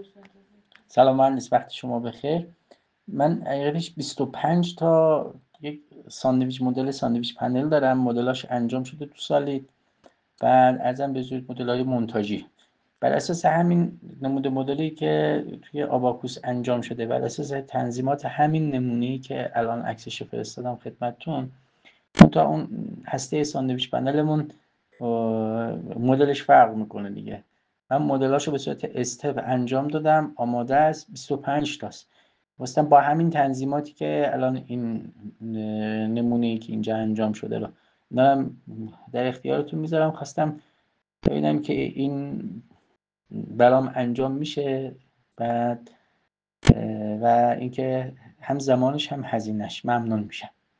سلام مهندس، وقت شما بخیر. من حقیقتش 25 تا یک مدل ساندویچ پنل دارم. مدلاش انجام شده تو سالیت. بعد ازم به زود مدل‌های مونتاژی بر اساس همین نموده مدلی که توی آباکوس انجام شده، بر اساس تنظیمات همین نمونه‌ای که الان عکسش فرستادم خدمتتون، تا اون هسته ساندویچ پنلمون مدلش فرق میکنه دیگه. من مدلاشو به صورت استپ انجام دادم، آماده است، 25 تاست. واسه با همین تنظیماتی که الان این نمونه‌ای که اینجا انجام شده رو دارم در اختیارتون میذارم. خواستم ببینم که این برام انجام میشه، بعد و اینکه هم زمانش هم هزینه‌اش. ممنون میشم.